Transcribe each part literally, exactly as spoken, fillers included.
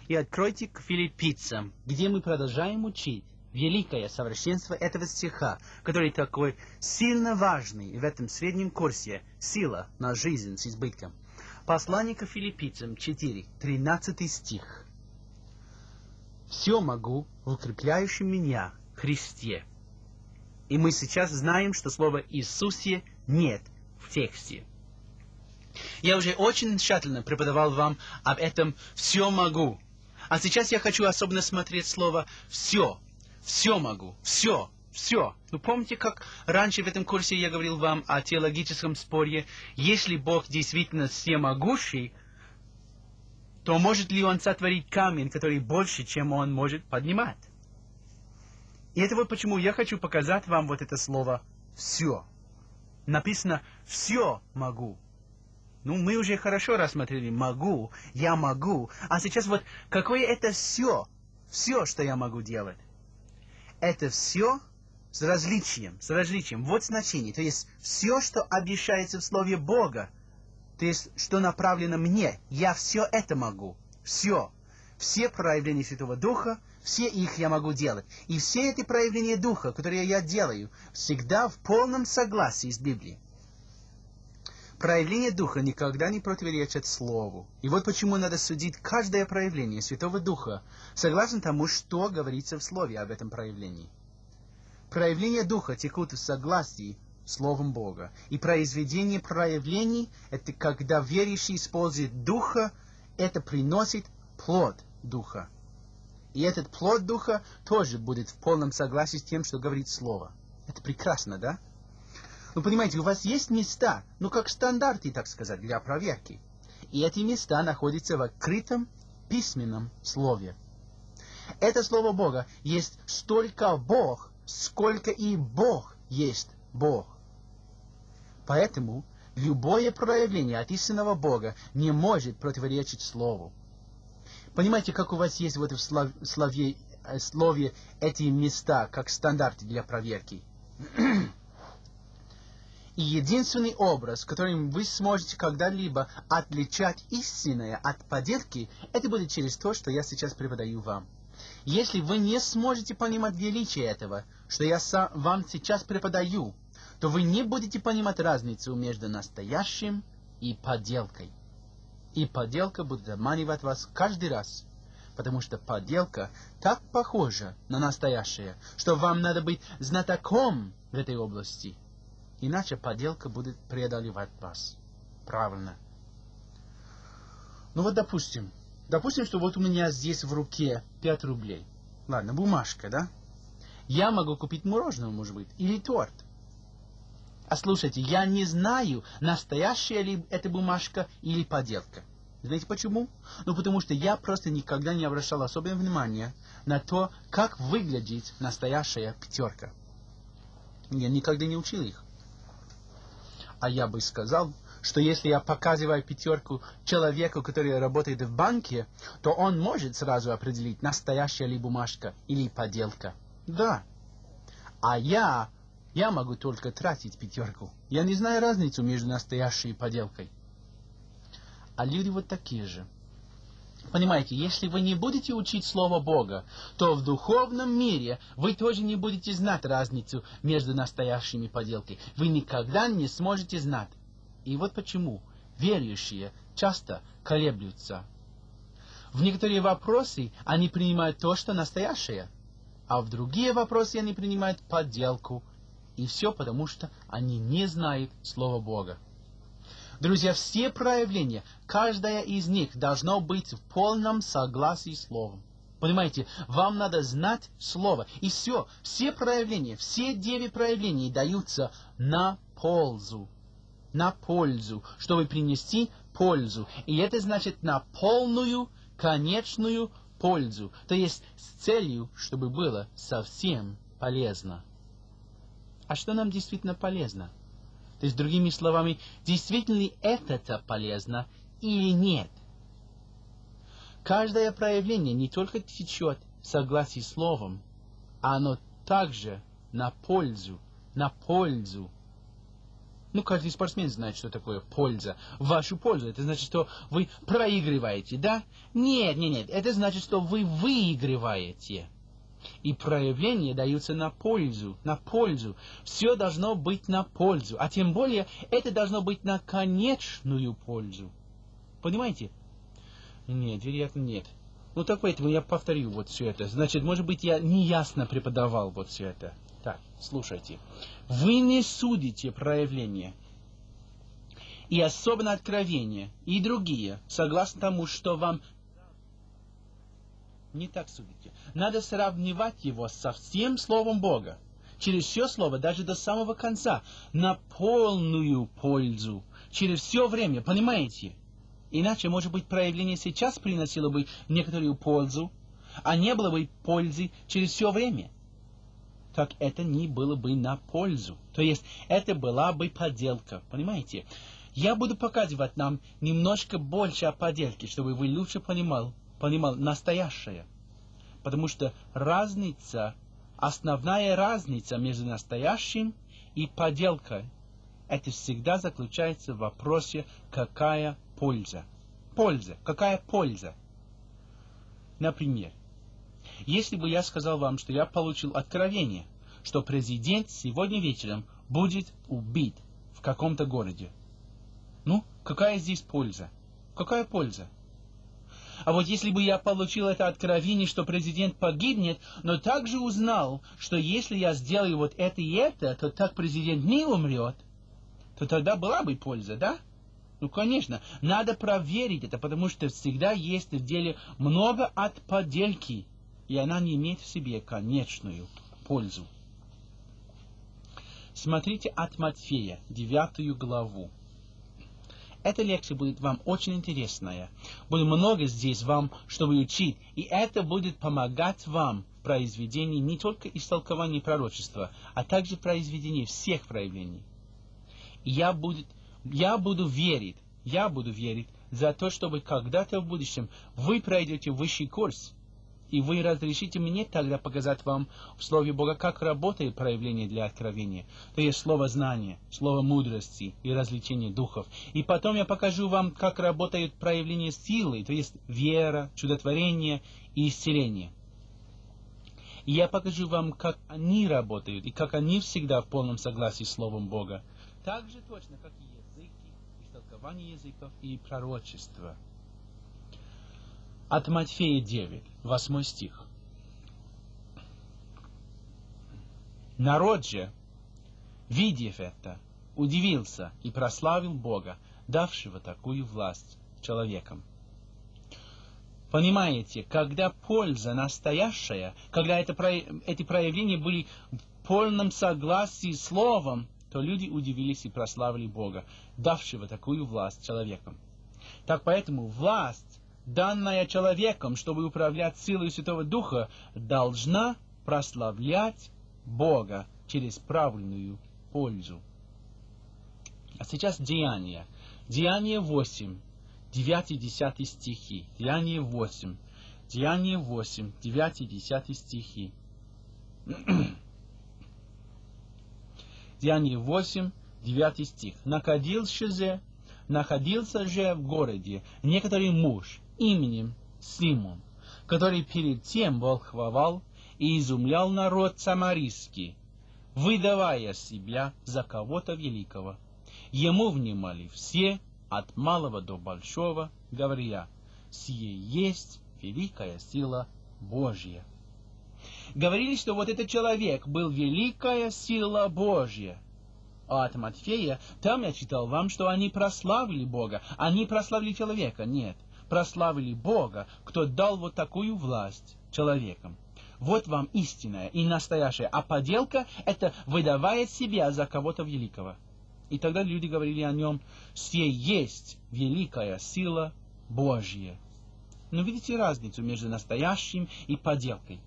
и откройте к Филиппийцам, где мы продолжаем учить великое совершенство этого стиха, который такой сильно важный в этом среднем курсе «Сила на жизнь с избытком». Послание к Филиппийцам четыре, тринадцатый стих. «Все могу в укрепляющем меня Христе». И мы сейчас знаем, что слова «Иисусе» нет в тексте. Я уже очень тщательно преподавал вам об этом «все могу». А сейчас я хочу особенно смотреть слово «все». «Все могу», «все», «все». Ну, помните, как раньше в этом курсе я говорил вам о теологическом споре? Если Бог действительно всемогущий, то может ли Он сотворить камень, который больше, чем Он может поднимать? И это вот почему я хочу показать вам вот это слово «все». Написано «все могу». Ну, мы уже хорошо рассмотрели «могу», «я могу». А сейчас вот какое это «все», «все», что я могу делать? Это все с различием, с различием. Вот значение. То есть все, что обещается в Слове Бога, то есть что направлено мне, я все это могу. Все. Все проявления Святого Духа, все их я могу делать. И все эти проявления Духа, которые я делаю, всегда в полном согласии с Библией. Проявление Духа никогда не противоречит Слову. И вот почему надо судить каждое проявление Святого Духа, согласно тому, что говорится в Слове об этом проявлении. Проявления Духа текут в согласии с Словом Бога. И произведение проявлений – это когда верующий использует Духа, это приносит плод Духа. И этот плод Духа тоже будет в полном согласии с тем, что говорит Слово. Это прекрасно, да? Ну, понимаете, у вас есть места, ну, как стандарты, так сказать, для проверки. И эти места находятся в открытом письменном слове. Это Слово Бога есть столько Бог, сколько и Бог есть Бог. Поэтому любое проявление от истинного Бога не может противоречить Слову. Понимаете, как у вас есть вот в слове, слове эти места, как стандарты для проверки? И единственный образ, которым вы сможете когда-либо отличать истинное от подделки, это будет через то, что я сейчас преподаю вам. Если вы не сможете понимать величие этого, что я сам вам сейчас преподаю, то вы не будете понимать разницу между настоящим и подделкой. И подделка будет обманывать вас каждый раз, потому что подделка так похожа на настоящее, что вам надо быть знатоком в этой области. Иначе подделка будет преодолевать вас. Правильно. Ну вот допустим. Допустим, что вот у меня здесь в руке пять рублей. Ладно, бумажка, да? Я могу купить мороженое, может быть, или торт. А слушайте, я не знаю, настоящая ли эта бумажка или подделка. Знаете почему? Ну потому что я просто никогда не обращал особенного внимания на то, как выглядит настоящая пятерка. Я никогда не учил их. А я бы сказал, что если я показываю пятерку человеку, который работает в банке, то он может сразу определить, настоящая ли бумажка или подделка. Да. А я, я могу только тратить пятерку. Я не знаю разницу между настоящей и подделкой. А люди вот такие же. Понимаете, если вы не будете учить Слово Бога, то в духовном мире вы тоже не будете знать разницу между настоящими и подделкой. Вы никогда не сможете знать. И вот почему верующие часто колеблются. В некоторые вопросы они принимают то, что настоящее, а в другие вопросы они принимают подделку. И все потому, что они не знают Слова Бога. Друзья, все проявления, каждая из них должно быть в полном согласии с Словом. Понимаете, вам надо знать Слово. И все, все проявления, все девять проявлений даются на пользу. На пользу, чтобы принести пользу. И это значит на полную, конечную пользу. То есть с целью, чтобы было совсем полезно. А что нам действительно полезно? То есть, другими словами, действительно ли это полезно или нет? Каждое проявление не только течет в согласии с Словом, а оно также на пользу, на пользу. Ну, каждый спортсмен знает, что такое польза. В вашу пользу. Это значит, что вы проигрываете, да? Нет, нет, нет. Это значит, что вы выигрываете. И проявления даются на пользу, на пользу. Все должно быть на пользу. А тем более, это должно быть на конечную пользу. Понимаете? Нет, вероятно, нет. Ну, так поэтому я повторю вот все это. Значит, может быть, я неясно преподавал вот все это. Так, слушайте. Вы не судите проявления. И особенно откровения. И другие. Согласно тому, что вам... Не так судите. Надо сравнивать его со всем Словом Бога. Через все Слово, даже до самого конца. На полную пользу. Через все время. Понимаете? Иначе, может быть, проявление сейчас приносило бы некоторую пользу, а не было бы пользы через все время. Так это не было бы на пользу. То есть, это была бы подделка. Понимаете? Я буду показывать нам немножко больше о подделке, чтобы вы лучше понимал, понимал настоящее. Потому что разница, основная разница между настоящим и подделкой, это всегда заключается в вопросе, какая польза. Польза. Какая польза? Например, если бы я сказал вам, что я получил откровение, что президент сегодня вечером будет убит в каком-то городе. Ну, какая здесь польза? Какая польза? А вот если бы я получил это откровение, что президент погибнет, но также узнал, что если я сделаю вот это и это, то так президент не умрет, то тогда была бы польза, да? Ну, конечно, надо проверить это, потому что всегда есть в деле много от поддельки, и она не имеет в себе конечную пользу. Смотрите от Матфея, девятую главу. Эта лекция будет вам очень интересная. Будет много здесь вам, чтобы учить, и это будет помогать вам в произведении не только истолкования пророчества, а также произведении всех проявлений. И я буду, я буду верить, я буду верить за то, чтобы когда-то в будущем вы пройдете высший курс, и вы разрешите мне тогда показать вам в Слове Бога, как работает проявление для откровения. То есть слово знания, слово мудрости и развлечения духов. И потом я покажу вам, как работает проявление силы, то есть вера, чудотворение и исцеление. И я покажу вам, как они работают, и как они всегда в полном согласии с Словом Бога. Так же точно, как и языки, истолкование языков и пророчество. От Матфея девять, восьмой стих. Народ же, видев это, удивился и прославил Бога, давшего такую власть человекам. Понимаете, когда польза настоящая, когда это, эти проявления были в полном согласии с Словом, то люди удивились и прославили Бога, давшего такую власть человекам. Так поэтому власть, данная человеком, чтобы управлять силой Святого Духа, должна прославлять Бога через правильную пользу. А сейчас Деяния. Деяния восемь, девятый и десятый стихи. Деяния восемь. Деяния восемь, девятый и десятый стихи. Деяния восемь, девятый стих. Находился же, находился же в городе некоторый муж именем Симон, который перед тем волхвовал и изумлял народ самарийский, выдавая себя за кого-то великого. Ему внимали все, от малого до большого, говоря: «Сие есть великая сила Божья». Говорили, что вот этот человек был великая сила Божья. А от Матфея, там я читал вам, что они прославили Бога. Они прославили человека. Нет, прославили Бога, кто дал вот такую власть человекам. Вот вам истинная и настоящая. А подделка — это выдавая себя за кого-то великого. И тогда люди говорили о нем: «Сие есть великая сила Божья». Но видите разницу между настоящим и подделкой?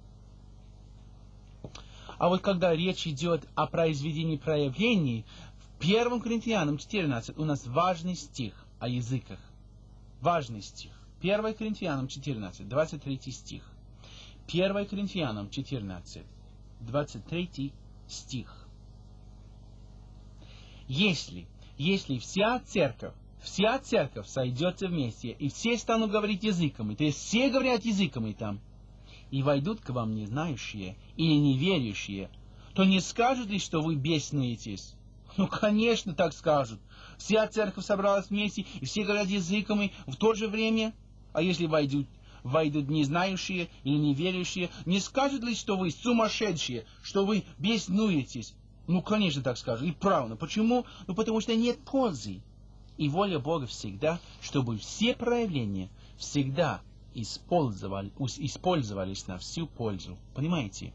А вот когда речь идет о произведении проявлений, в первом Коринфянам четырнадцать у нас важный стих о языках. Важный стих. первое Коринфянам четырнадцать, двадцать третий стих. первое Коринфянам четырнадцать, двадцать третий стих. если, если вся церковь, вся церковь сойдется вместе, и все станут говорить языками, то есть все говорят языками там, и войдут к вам незнающие или неверующие, то не скажут ли, что вы беснуетесь? Ну, конечно, так скажут. Вся церковь собралась вместе, и все говорят языками в то же время. А если войдут, войдут незнающие или неверующие, не скажут ли, что вы сумасшедшие, что вы беснуетесь? Ну, конечно, так скажут. И правильно. Почему? Ну, потому что нет пользы. И воля Бога всегда, чтобы все проявления всегда использовали, использовались на всю пользу. Понимаете?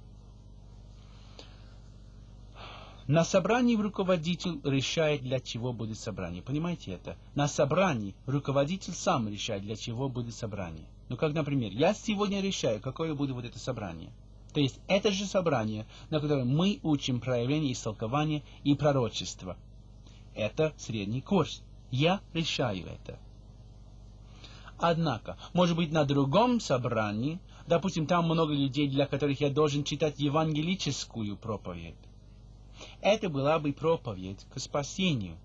На собрании руководитель решает, для чего будет собрание. Понимаете это? На собрании руководитель сам решает, для чего будет собрание. Ну, как, например, я сегодня решаю, какое будет вот это собрание. То есть, это же собрание, на котором мы учим проявление истолкования и пророчества. Это средний курс. Я решаю это. Однако, может быть, на другом собрании, допустим, там много людей, для которых я должен читать евангелическую проповедь. Это была бы проповедь к спасению.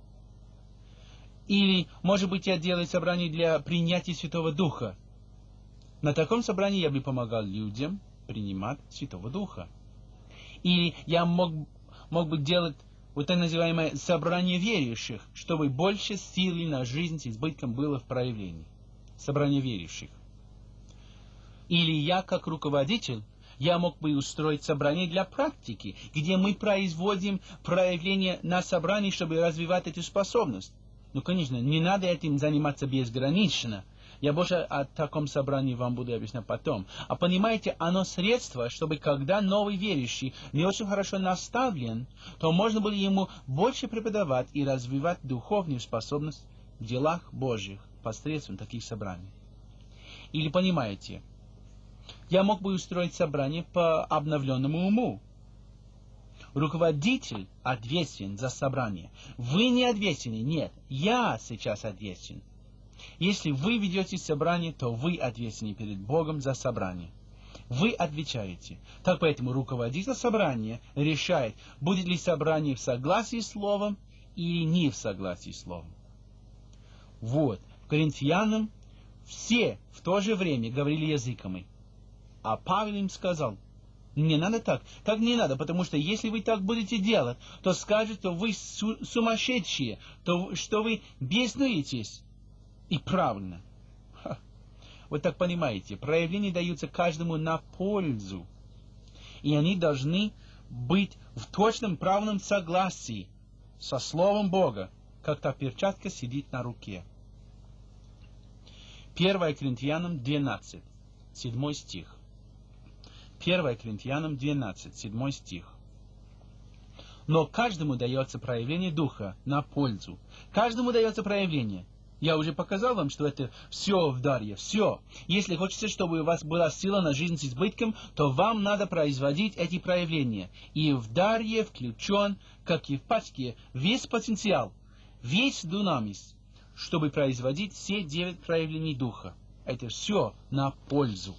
Или, может быть, я делаю собрание для принятия Святого Духа. На таком собрании я бы помогал людям принимать Святого Духа. Или я мог, мог бы делать вот это называемое собрание верующих, чтобы больше силы на жизнь с избытком было в проявлении. Собрание верующих. Или я, как руководитель, я мог бы устроить собрание для практики, где мы производим проявления на собрании, чтобы развивать эту способность. Ну, конечно, не надо этим заниматься безгранично. Я больше о таком собрании вам буду объяснять потом. А понимаете, оно средство, чтобы когда новый верующий не очень хорошо наставлен, то можно было ему больше преподавать и развивать духовную способность в делах Божьих посредством таких собраний. Или понимаете, я мог бы устроить собрание по обновленному уму. Руководитель ответственен за собрание. Вы не ответственны, нет, я сейчас ответственен. Если вы ведете собрание, то вы ответственны перед Богом за собрание. Вы отвечаете. Так поэтому руководитель собрания решает, будет ли собрание в согласии с Словом или не в согласии с Словом. Вот, в Коринфянам все в то же время говорили языками. А Павел им сказал, не надо так, так не надо, потому что если вы так будете делать, то скажут, что вы су- сумасшедшие, то, что вы беснуетесь. И правильно. Ха. Вот так понимаете, проявления даются каждому на пользу. И они должны быть в точном правильном согласии со Словом Бога, как та перчатка сидит на руке. первое Коринфянам двенадцать, седьмой стих. первое Коринфянам двенадцать, седьмой стих. Но каждому дается проявление Духа на пользу. Каждому дается проявление. Я уже показал вам, что это все в даре, все. Если хочется, чтобы у вас была сила на жизнь с избытком, то вам надо производить эти проявления. И в даре включен, как и в пачке, весь потенциал, весь дунамис, чтобы производить все девять проявлений Духа. Это все на пользу.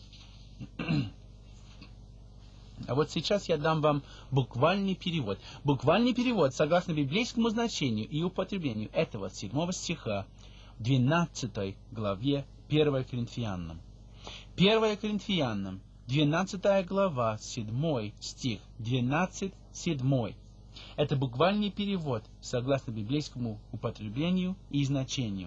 А вот сейчас я дам вам буквальный перевод. Буквальный перевод, согласно библейскому значению и употреблению этого седьмого стиха, в двенадцатой главе первое Коринфянам. первое Коринфянам, двенадцатая глава, седьмой стих, двенадцать, седьмой. Это буквальный перевод, согласно библейскому употреблению и значению.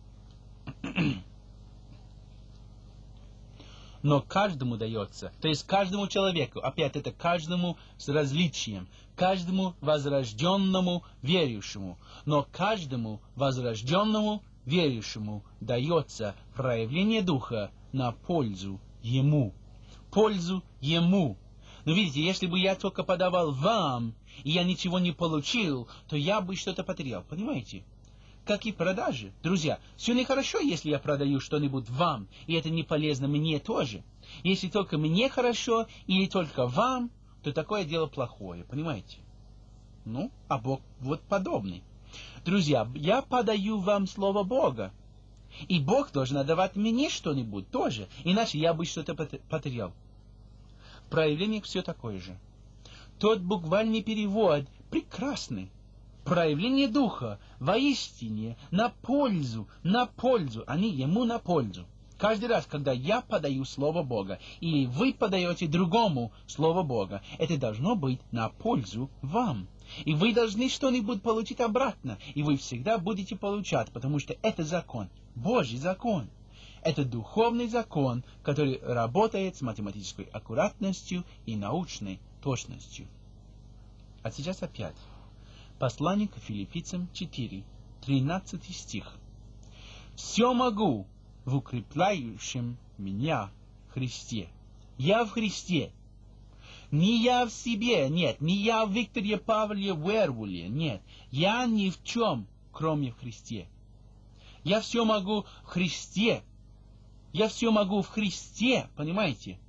Но каждому дается, то есть каждому человеку, опять это каждому с различием, каждому возрожденному верующему, но каждому возрожденному верующему дается проявление Духа на пользу ему. Пользу ему. Но видите, если бы я только подавал вам, и я ничего не получил, то я бы что-то потерял. Понимаете? Как и продажи. Друзья, все нехорошо, если я продаю что-нибудь вам, и это не полезно мне тоже. Если только мне хорошо, или только вам, то такое дело плохое. Понимаете? Ну, а Бог вот подобный. Друзья, я подаю вам Слово Бога. И Бог должен давать мне что-нибудь тоже, иначе я бы что-то потерял. В проявлениях все такое же. Тот буквальный перевод прекрасный. проявление Духа воистине на пользу, на пользу, они ему на пользу. Каждый раз, когда я подаю Слово Бога, или вы подаете другому Слово Бога, это должно быть на пользу вам. И вы должны что-нибудь получить обратно, и вы всегда будете получать, потому что это закон, Божий закон. Это духовный закон, который работает с математической аккуратностью и научной точностью. А сейчас опять. Послание к Филиппийцам четыре, тринадцатый стих. «Все могу в укрепляющем меня Христе». Я в Христе. Не я в себе, нет. Не я в Викторе Павле Вервуле, нет. Я ни в чем, кроме в Христе. Я все могу в Христе. Я все могу в Христе, понимаете?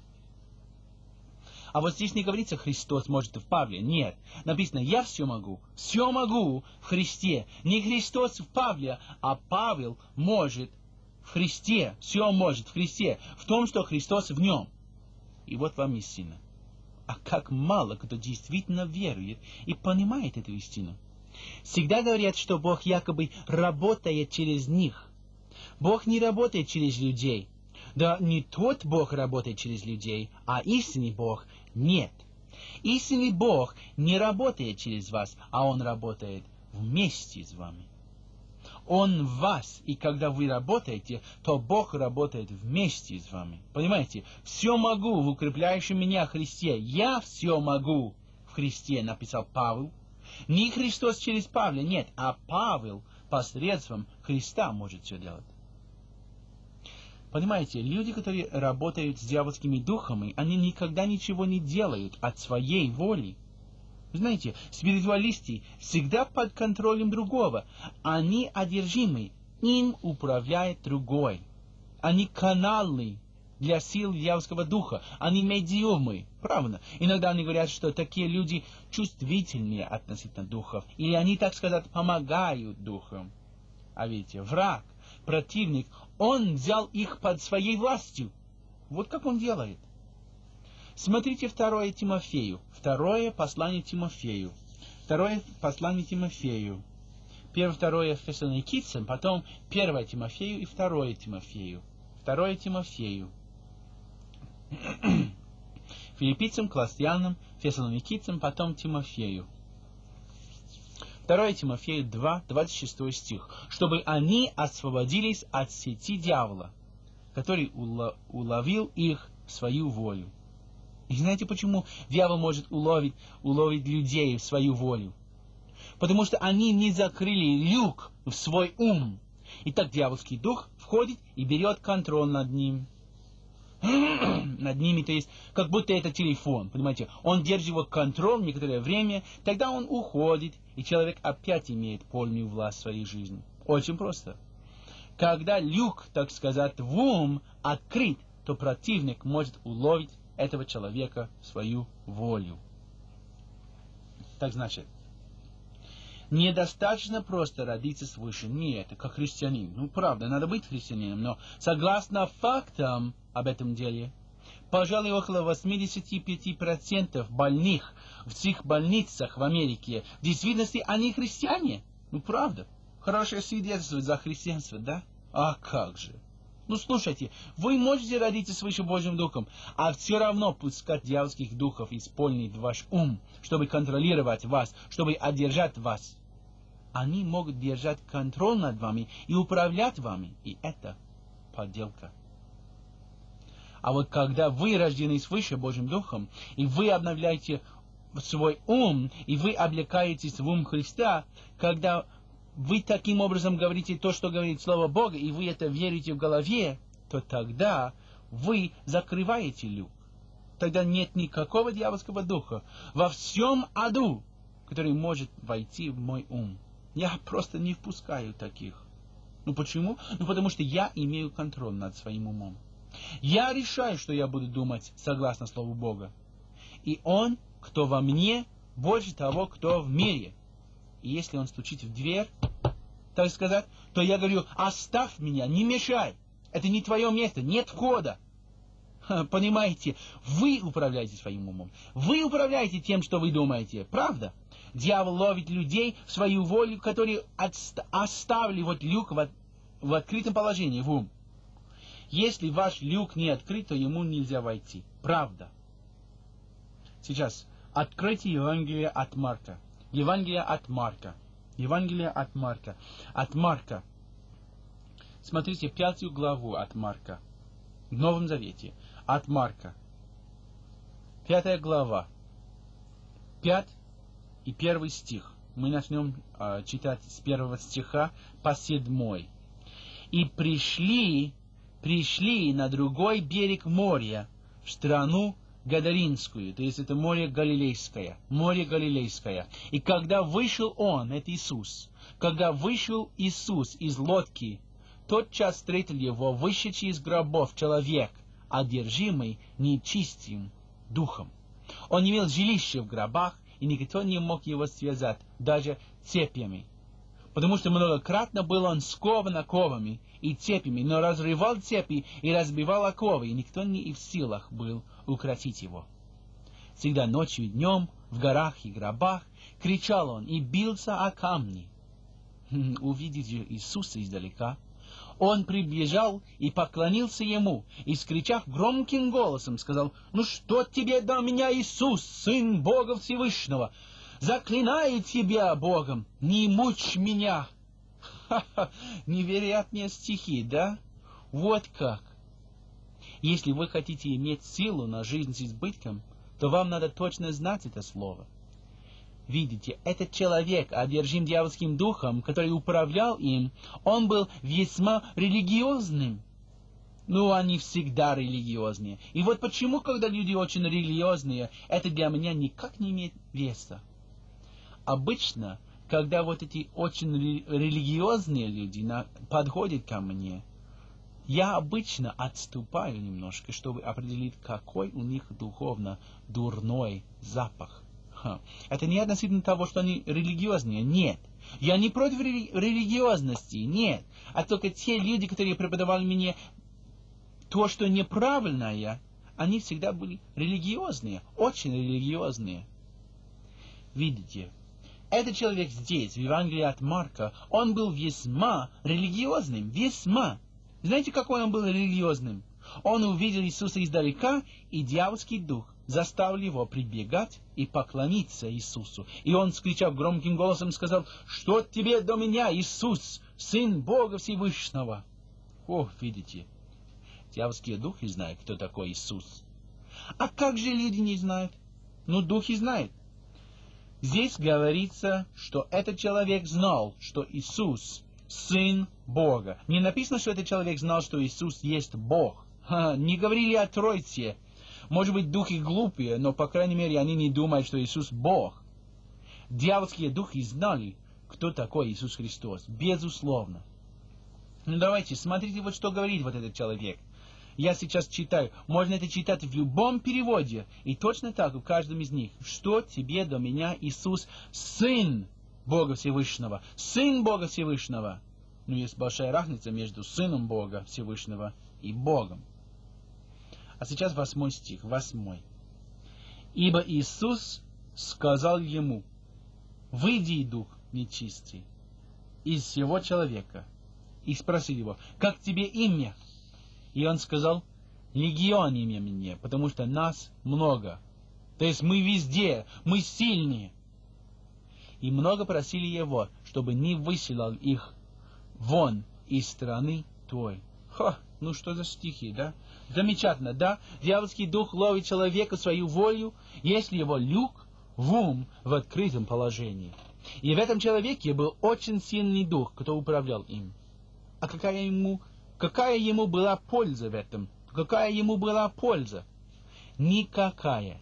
А вот здесь не говорится, Христос может в Павле. Нет. Написано, я все могу. Все могу в Христе. Не Христос в Павле, а Павел может в Христе. Все может в Христе. В том, что Христос в нем. И вот вам истина. А как мало кто действительно верует и понимает эту истину. Всегда говорят, что Бог якобы работает через них. Бог не работает через людей. Да не тот Бог работает через людей, а истинный Бог нет. Истинный Бог не работает через вас, а Он работает вместе с вами. Он в вас, и когда вы работаете, то Бог работает вместе с вами. Понимаете? Все могу в укрепляющем меня Христе. Я все могу в Христе, написал Павел. Не Христос через Павла, нет, а Павел посредством Христа может все делать. Понимаете, люди, которые работают с дьявольскими духами, они никогда ничего не делают от своей воли. Знаете, спиритуалисты всегда под контролем другого. Они одержимы, им управляет другой. Они каналы для сил дьявольского духа. Они медиумы, правда. Иногда они говорят, что такие люди чувствительнее относительно духов. Или они, так сказать, помогают духам. А видите, враг, противник, он взял их под своей властью. Вот как он делает. Смотрите второе Тимофею. Второе послание Тимофею. Второе послание Тимофею. Первое, второе Фессалоникийцам, потом первое Тимофею и второе Тимофею. Второе Тимофею. Филиппийцам, Колоссянам, Фессалоникийцам, потом Тимофею. второе Тимофею два, двадцать шестой стих. Чтобы они освободились от сети дьявола, который уловил их в свою волю. И знаете, почему дьявол может уловить, уловить людей в свою волю? Потому что они не закрыли люк в свой ум. И так дьявольский дух входит и берет контроль над ним. Над ними, то есть, как будто это телефон, понимаете? Он держит его контроль некоторое время, тогда он уходит, и человек опять имеет полную власть в своей жизни. Очень просто. Когда люк, так сказать, в ум открыт, то противник может уловить этого человека в свою волю. Так значит, недостаточно просто родиться свыше. Нет, как христианин. Ну, правда, надо быть христианином, но согласно фактам об этом деле, пожалуй, около восемьдесят пять процентов больных в психбольницах в Америке, в действительности они христиане. Ну, правда. Хорошее свидетельство за христианство, да? А как же? Ну, слушайте, вы можете родиться свыше Божьим Духом, а все равно пускать дьявольских духов исполнить ваш ум, чтобы контролировать вас, чтобы одержать вас. Они могут держать контроль над вами и управлять вами, и это подделка. А вот когда вы рождены свыше Божьим Духом, и вы обновляете свой ум, и вы облекаетесь в ум Христа, когда вы таким образом говорите то, что говорит Слово Бога, и вы это верите в голове, то тогда вы закрываете люк. Тогда нет никакого дьявольского духа во всем аду, который может войти в мой ум. Я просто не впускаю таких. Ну почему? Ну потому что я имею контроль над своим умом. Я решаю, что я буду думать согласно Слову Бога. И Он, кто во мне, больше того, кто в мире. И если он стучит в дверь, так сказать, то я говорю, оставь меня, не мешай. Это не твое место, нет входа. Понимаете, вы управляете своим умом. Вы управляете тем, что вы думаете. Правда? Дьявол ловит людей в свою волю, которые оставили вот люк в, в открытом положении, в ум. Если ваш люк не открыт, то ему нельзя войти. Правда. Сейчас откройте Евангелие от Марка. Евангелие от Марка. Евангелие от Марка. От Марка. Смотрите, пятую главу от Марка. В Новом Завете. От Марка. Пятая глава. Пять и первый стих. Мы начнем э, читать с первого стиха по седьмой. И пришли, пришли на другой берег моря, в страну Гадаринскую, то есть это море Галилейское, море Галилейское. И когда вышел он, это Иисус, когда вышел Иисус из лодки, тотчас встретил его вышедший из гробов человек, одержимый нечистым духом. Он имел жилище в гробах, и никто не мог его связать, даже цепями. Потому что многократно был он скован оковами и цепями, но разрывал цепи и разбивал оковы, и никто не в силах был укротить его. Всегда ночью и днем, в горах и гробах, кричал он и бился о камни. Увидев Иисуса издалека, он приближал и поклонился ему, и, скричав громким голосом, сказал: «Ну что тебе до меня, Иисус, Сын Бога Всевышнего? Заклинаю тебя Богом, не мучь меня!» Ха-ха, невероятные стихи, да? Вот как. Если вы хотите иметь силу на жизнь с избытком, то вам надо точно знать это слово. Видите, этот человек, одержим дьявольским духом, который управлял им, он был весьма религиозным. Ну, они всегда религиозные. И вот почему, когда люди очень религиозные, это для меня никак не имеет веса. Обычно, когда вот эти очень религиозные люди на, подходят ко мне, я обычно отступаю немножко, чтобы определить, какой у них духовно дурной запах. Ха. Это не относительно того, что они религиозные, нет. Я не против рели- религиозности, нет. А только те люди, которые преподавали мне то, что неправильное, они всегда были религиозные, очень религиозные. Видите, этот человек здесь, в Евангелии от Марка, он был весьма религиозным, весьма. Знаете, какой он был религиозным? Он увидел Иисуса издалека, и дьявольский дух заставил его прибегать и поклониться Иисусу. И он, скричав громким голосом, сказал: «Что тебе до меня, Иисус, Сын Бога Всевышнего?» О, видите, дьявольские духи знают, кто такой Иисус. А как же люди не знают? Ну, духи знают. Здесь говорится, что этот человек знал, что Иисус Сын Бога. Не написано, что этот человек знал, что Иисус есть Бог. Ха, не говорили о Тройце. Может быть, духи глупые, но, по крайней мере, они не думают, что Иисус Бог. Дьявольские духи знали, кто такой Иисус Христос. Безусловно. Ну, давайте, смотрите, вот что говорит вот этот человек. Я сейчас читаю. Можно это читать в любом переводе. И точно так в каждом из них. Что тебе до меня, Иисус, Сын Бога Всевышнего? Сын Бога Всевышнего. Ну, есть большая разница между Сыном Бога Всевышнего и Богом. А сейчас восьмой стих, восьмой. «Ибо Иисус сказал ему: выйди, дух нечистый, из всего человека». И спросил его: как тебе имя? И он сказал: легион имя мне, потому что нас много. То есть мы везде, мы сильные. И много просили его, чтобы не высылал их вон из страны той. Ха, ну что за стихи, да? Замечательно, да? Дьявольский дух ловит человека свою волю, если его люк в ум в открытом положении. И в этом человеке был очень сильный дух, кто управлял им. А какая ему, какая ему была польза в этом? Какая ему была польза? Никакая.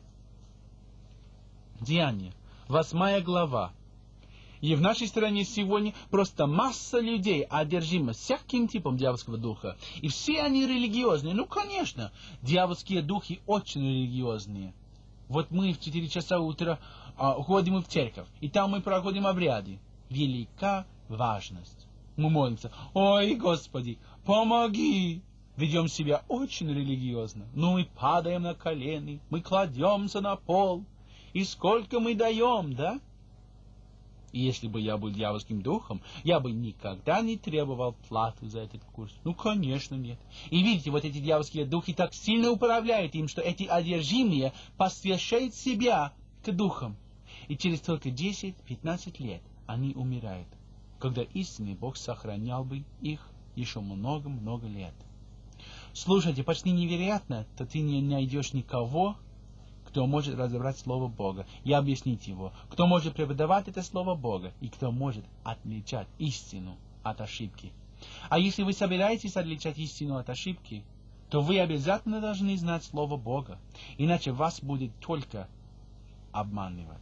Деяния, восьмая глава. И в нашей стране сегодня просто масса людей одержима всяким типом дьявольского духа. И все они религиозные. Ну, конечно, дьявольские духи очень религиозные. Вот мы в четыре часа утра а, ходим в церковь, и там мы проходим обряды. Велика важность. Мы молимся: ой, Господи, помоги! ведем себя очень религиозно. Ну, мы падаем на колени, мы кладемся на пол. И сколько мы даем, да? И если бы я был дьявольским духом, я бы никогда не требовал плату за этот курс. Ну, конечно, нет. И видите, вот эти дьявольские духи так сильно управляют им, что эти одержимые посвящают себя к духам. И через только десять-пятнадцать лет они умирают, когда истинный Бог сохранял бы их еще много-много лет. Слушайте, почти невероятно, то ты не найдешь никого, кто может разобрать Слово Бога и объяснить его, кто может преподавать это Слово Бога и кто может отличать истину от ошибки. А если вы собираетесь отличать истину от ошибки, то вы обязательно должны знать Слово Бога, иначе вас будет только обманывать.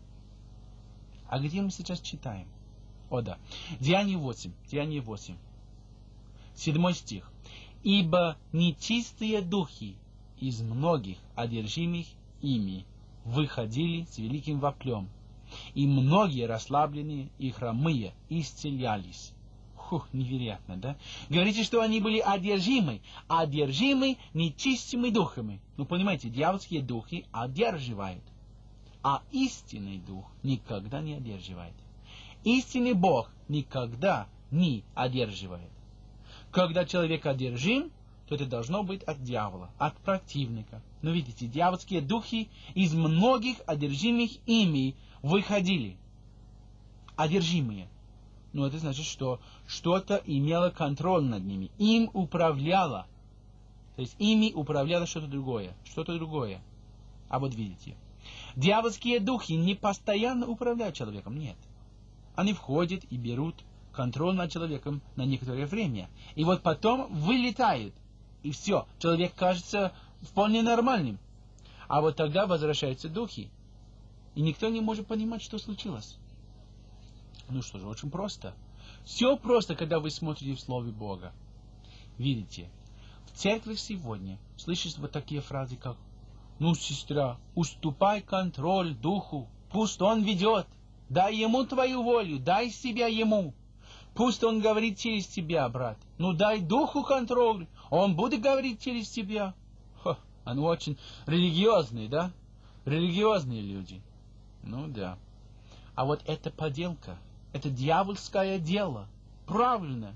А где мы сейчас читаем? О да, Деяние восемь, Деяние восемь, седьмой стих. «Ибо нечистые духи из многих одержимых ими выходили с великим воплем, и многие расслабленные и хромые исцелялись». Фух, невероятно, да? Говорите, что они были одержимы, одержимы нечистыми духами. Ну, понимаете, дьявольские духи одерживают, а истинный дух никогда не одерживает. Истинный Бог никогда не одерживает. Когда человек одержим, то это должно быть от дьявола, от противника. Но видите, дьявольские духи из многих одержимых ими выходили. Одержимые. Но это значит, что что-то имело контроль над ними. Им управляло. То есть ими управляло что-то другое. Что-то другое. А вот видите, дьявольские духи не постоянно управляют человеком. Нет. Они входят и берут контроль над человеком на некоторое время. И вот потом вылетают. И все, человек кажется вполне нормальным. А вот тогда возвращаются духи. И никто не может понимать, что случилось. Ну что же, очень просто. Все просто, когда вы смотрите в Слове Бога. Видите, в церкви сегодня слышите вот такие фразы, как: «Ну, сестра, уступай контроль духу, пусть он ведет, дай ему твою волю, дай себя ему. Пусть он говорит через тебя, брат. Ну дай духу контроль, он будет говорить через тебя». Хо, они очень религиозные, да? Религиозные люди. Ну да. А вот это подделка, это дьявольское дело. Правильно.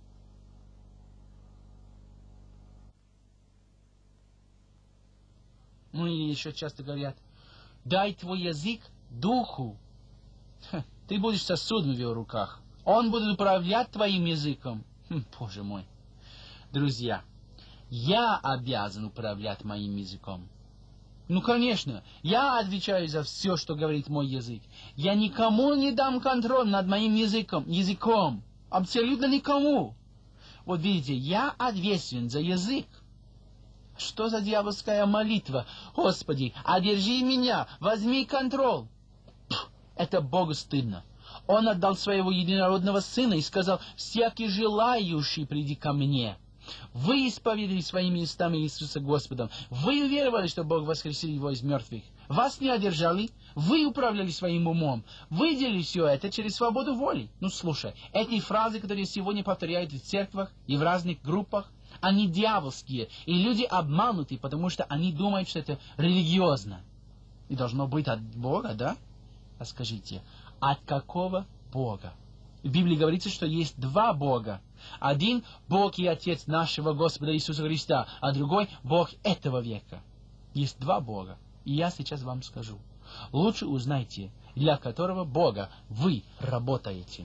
Ну и еще часто говорят: дай твой язык духу. Ха, ты будешь сосудом в его руках. Он будет управлять твоим языком. Хм, Боже мой. Друзья, я обязан управлять моим языком. Ну, конечно, я отвечаю за все, что говорит мой язык. Я никому не дам контроль над моим языком. Языком. Абсолютно никому. Вот видите, я ответственен за язык. Что за дьявольская молитва? Господи, одержи меня, возьми контроль. Пфф, это Богу стыдно. Он отдал своего единородного сына и сказал: всякий желающий, приди ко мне. Вы исповедали своими устами Иисуса Господом. Вы уверовали, что Бог воскресил его из мертвых. Вас не одержали. Вы управляли своим умом. Вы делали все это через свободу воли. Ну, слушай, эти фразы, которые сегодня повторяют в церквах и в разных группах, они дьявольские. И люди обмануты, потому что они думают, что это религиозно. И должно быть от Бога, да? А скажите, от какого Бога? В Библии говорится, что есть два Бога. Один Бог и Отец нашего Господа Иисуса Христа, а другой Бог этого века. Есть два Бога. И я сейчас вам скажу. Лучше узнайте, для которого Бога вы работаете.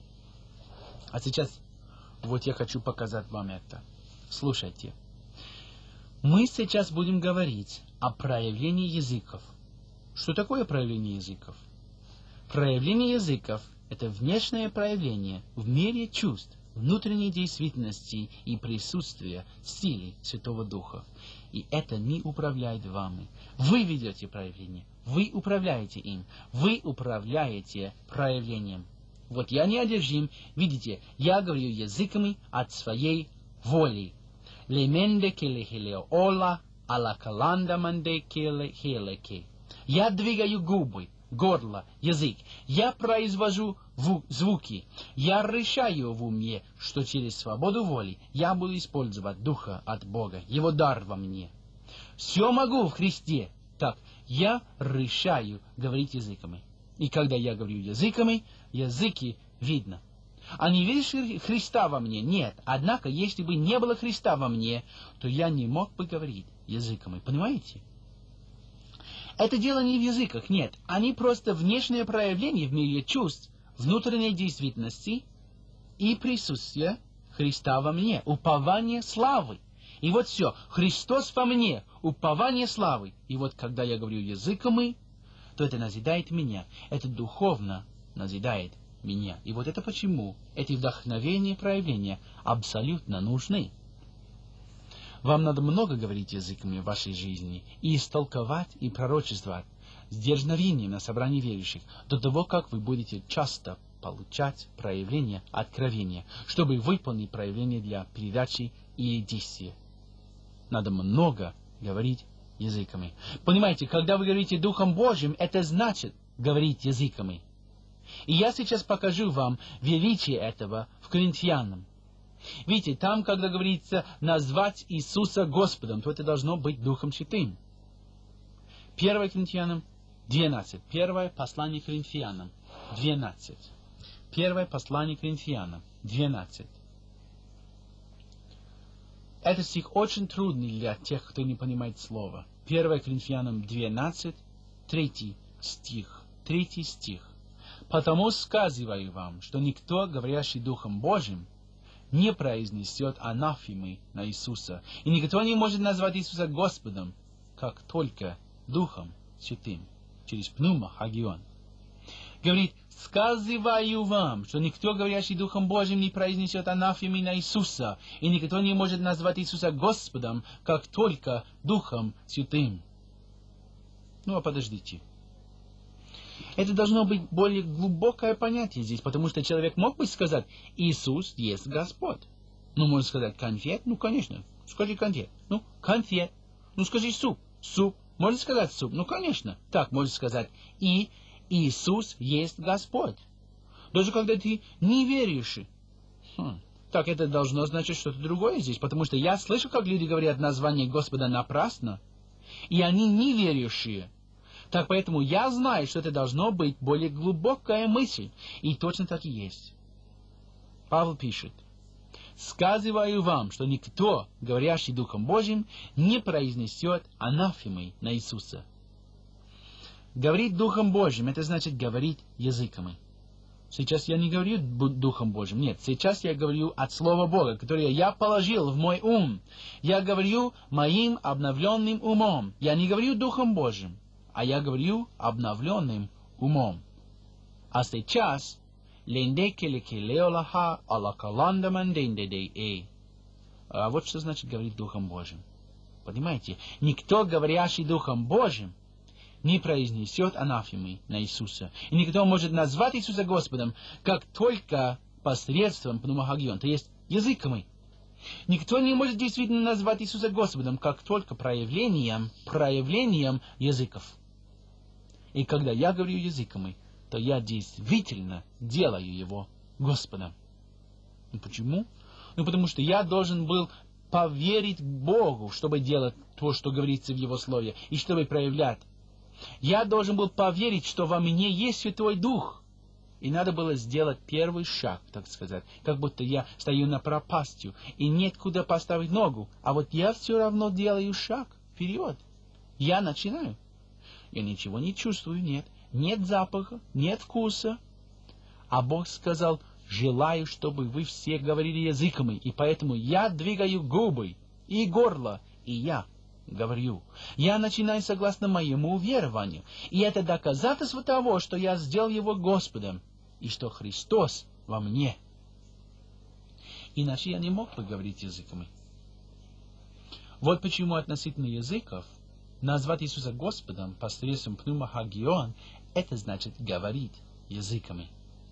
А сейчас вот я хочу показать вам это. Слушайте. Мы сейчас будем говорить о проявлении языков. Что такое проявление языков? Проявление языков – это внешнее проявление в мире чувств, внутренней действительности и присутствия силы Святого Духа. И это не управляет вами. Вы ведете проявление, вы управляете им, вы управляете проявлением. Вот я не одержим, видите, я говорю языками от своей воли. Леменде келе хелеола, алакаланда манде келе хелеке. Я двигаю губы, горло, язык. Я произвожу звуки. Я решаю в уме, что через свободу воли я буду использовать Духа от Бога, Его дар во мне. Все могу в Христе. Так, я решаю говорить языками. И когда я говорю языками, языки видно. А не видишь Христа во мне? Нет. Однако, если бы не было Христа во мне, то я не мог бы говорить языками. Понимаете? Это дело не в языках, нет. Они просто внешнее проявление в мире чувств, внутренней действительности и присутствия Христа во мне. Упование славы. И вот все. Христос во мне. Упование славы. И вот когда я говорю языками, то это назидает меня. Это духовно назидает меня. И вот это почему эти вдохновения и проявления абсолютно нужны. Вам надо много говорить языками в вашей жизни и истолковать и пророчествовать с дерзновением на собрании верующих до того, как вы будете часто получать проявления откровения, чтобы выполнить проявления для передачи и действия. Надо много говорить языками. Понимаете, когда вы говорите Духом Божьим, это значит говорить языками. И я сейчас покажу вам величие этого в Коринфянам. Видите, там, когда говорится назвать Иисуса Господом, то это должно быть Духом Святым. первое Коринфянам двенадцать. Первое послание Коринфянам двенадцать. Первое послание Коринфянам двенадцать. Этот стих очень трудный для тех, кто не понимает слова. первое Коринфянам двенадцать, третий стих. Третий стих. «Потому сказываю вам, что никто, говорящий Духом Божьим, не произнесет анафемы на Иисуса, и никто не может назвать Иисуса Господом, как только Духом Святым, через пнума хагион». Говорит, сказываю вам, что никто, говорящий Духом Божьим, не произнесет анафемы на Иисуса, и никто не может назвать Иисуса Господом, как только Духом Святым. Ну, а подождите. Это должно быть более глубокое понятие здесь, потому что человек мог бы сказать, Иисус есть Господь. Ну, можно сказать, конфет? Ну, конечно. Скажи конфет. Ну, конфет. Ну, скажи суп. Суп. Можно сказать суп? Ну, конечно. Так, можно сказать, и Иисус есть Господь. Даже когда ты неверующий. Хм. Так, это должно значить что-то другое здесь, потому что я слышу, как люди говорят название Господа напрасно, и они неверующие. Так, поэтому я знаю, что это должно быть более глубокая мысль. И точно так и есть. Павел пишет, «Сказываю вам, что никто, говорящий Духом Божьим, не произнесет анафемы на Иисуса». Говорить Духом Божьим, это значит говорить языками. Сейчас я не говорю Духом Божьим, нет. Сейчас я говорю от Слова Бога, которое я положил в мой ум. Я говорю моим обновленным умом. Я не говорю Духом Божьим, а я говорю обновленным умом. А сейчас, а вот что значит говорить Духом Божьим. Понимаете? Никто, говорящий Духом Божьим, не произнесет анафемы на Иисуса. И никто может назвать Иисуса Господом, как только посредством пнумахагион, то есть языками. Никто не может действительно назвать Иисуса Господом, как только проявлением, проявлением языков. И когда я говорю языками, то я действительно делаю Его Господом. И почему? Ну, потому что я должен был поверить Богу, чтобы делать то, что говорится в Его Слове, и чтобы проявлять. Я должен был поверить, что во мне есть Святой Дух. И надо было сделать первый шаг, так сказать, как будто я стою на пропастью, и нет куда поставить ногу, а вот я все равно делаю шаг вперед. Я начинаю. Я ничего не чувствую, нет. Нет запаха, нет вкуса. А Бог сказал, желаю, чтобы вы все говорили языками, и поэтому я двигаю губы и горло, и я говорю. Я начинаю согласно моему уверованию. И это доказательство того, что я сделал Его Господом, и что Христос во мне. Иначе я не мог бы говорить языками. Вот почему относительно языков назвать Иисуса Господом посредством пнумахагион, это значит говорить языками.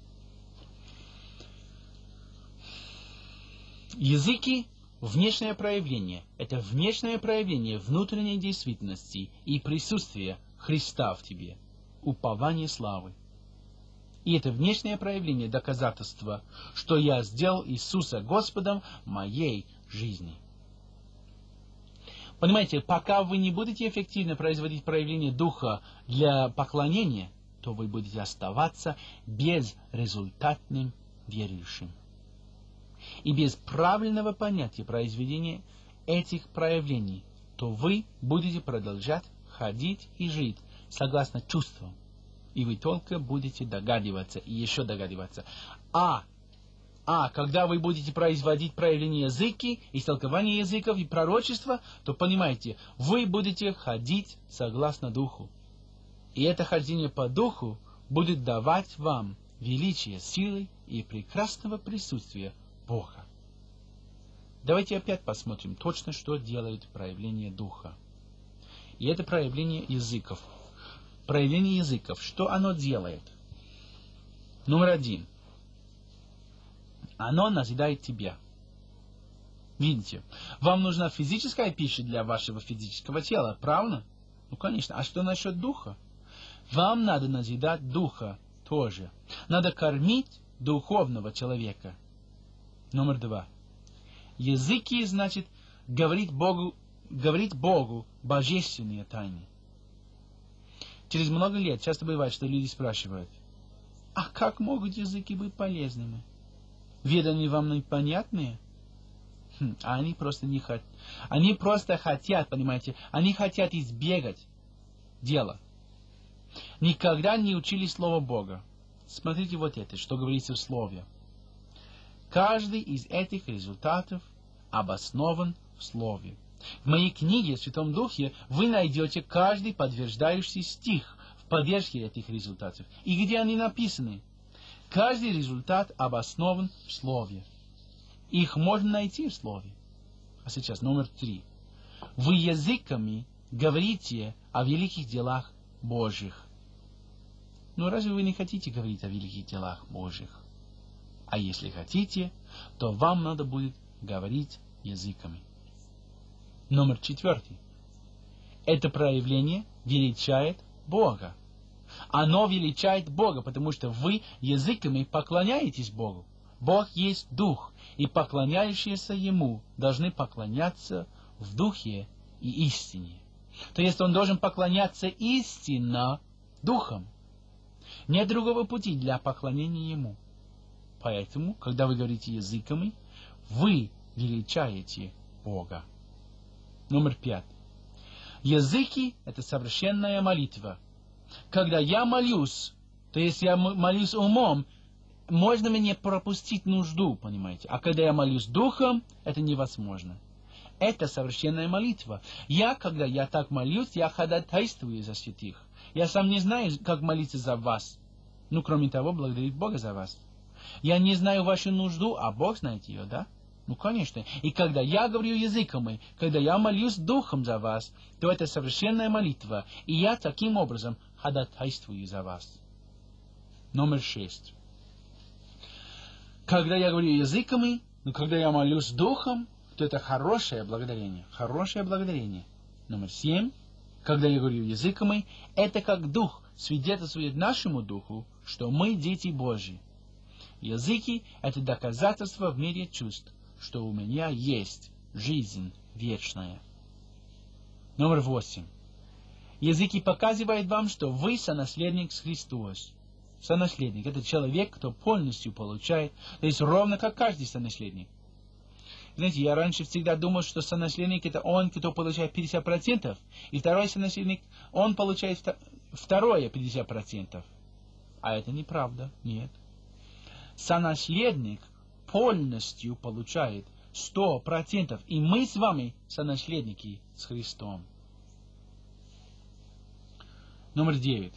Языки — внешнее проявление. Это внешнее проявление внутренней действительности и присутствия Христа в тебе. упование славы. И это внешнее проявление доказательства, что я сделал Иисуса Господом моей жизни. Понимаете, пока вы не будете эффективно производить проявление Духа для поклонения, то вы будете оставаться безрезультатным верующим. И без правильного понятия произведения этих проявлений, то вы будете продолжать ходить и жить согласно чувствам. И вы только будете догадываться и еще догадываться. А, а когда вы будете производить проявление языки, истолкование языков и пророчества, то понимаете, вы будете ходить согласно Духу. И это хождение по Духу будет давать вам величие, силы и прекрасного присутствия Бога. Давайте опять посмотрим точно, что делает проявление Духа. И это проявление языков. Проявление языков. Что оно делает? Номер один. Оно назидает тебя. Видите? Вам нужна физическая пища для вашего физического тела, правильно? Ну, конечно. А что насчет духа? Вам надо назидать духа тоже. Надо кормить духовного человека. Номер два. Языки, значит, говорить Богу, говорить Богу божественные тайны. Через много лет часто бывает, что люди спрашивают, а как могут языки быть полезными? Ведь они вам непонятные? Хм, а они просто не хотят. Они просто хотят, понимаете, они хотят избегать дела. Никогда не учили Слово Бога. Смотрите вот это, что говорится в Слове. Каждый из этих результатов обоснован в Слове. В моей книге в Святом Духе вы найдете каждый подтверждающий стих в поддержке этих результатов. И где они написаны? Каждый результат обоснован в Слове. Их можно найти в Слове. А сейчас номер три. Вы языками говорите о великих делах Божьих. Но разве вы не хотите говорить о великих делах Божьих? А если хотите, то вам надо будет говорить языками. Номер четвертый. Это проявление величает Бога. Оно величает Бога, потому что вы языками поклоняетесь Богу. Бог есть Дух, и поклоняющиеся Ему должны поклоняться в Духе и истине. То есть он должен поклоняться истинно Духом. Нет другого пути для поклонения Ему. Поэтому, когда вы говорите языками, вы величаете Бога. Номер пять. Языки — это совершенная молитва. Когда я молюсь, то есть я молюсь умом, можно мне пропустить нужду, понимаете. А когда я молюсь духом, это невозможно. Это совершенная молитва. Я, когда я так молюсь, я ходатайствую за святых. Я сам не знаю, как молиться за вас. Ну, кроме того, благодарить Бога за вас. Я не знаю вашу нужду, а Бог знает ее, да? Ну, конечно. И когда я говорю языками, когда я молюсь духом за вас, то это совершенная молитва. И я таким образом ходатайствую за вас. Номер шесть. Когда я говорю языками, но когда я молюсь духом, то это хорошее благодарение. Хорошее благодарение. Номер семь. Когда я говорю языками, это как дух свидетельствует нашему духу, что мы дети Божьи. Языки — это доказательство в мире чувств, что у меня есть жизнь вечная. Номер восемь. Языки показывают вам, что вы сонаследник с Христом. Сонаследник — это человек, кто полностью получает, то есть ровно как каждый сонаследник. Знаете, я раньше всегда думал, что сонаследник — это он, кто получает пятьдесят процентов, и второй сонаследник, он получает второе пятьдесят процентов. А это неправда, нет. Сонаследник полностью получает сто процентов, и мы с вами сонаследники с Христом. Номер девять.